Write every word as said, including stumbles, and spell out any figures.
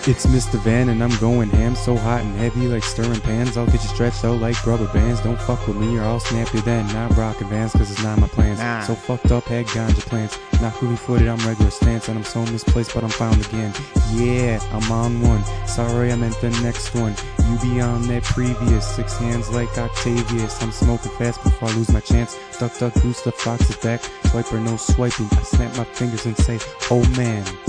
It's Mister Van and I'm going ham, so hot and heavy like stirring pans. I'll get you stretched out like rubber bands. Don't fuck with me or I'll snap you then. Not rockin' Vans cause it's not my plans. Nah. So fucked up, had ganja plants. Not groovy footed, I'm regular stance. And I'm so misplaced but I'm found again. Yeah, I'm on one. Sorry I meant the next one. You be on that previous. Six hands like Octavius. I'm smoking fast before I lose my chance. Duck, duck, goose, the fox is back. Swiper, no swiping. I snap my fingers and say, oh man.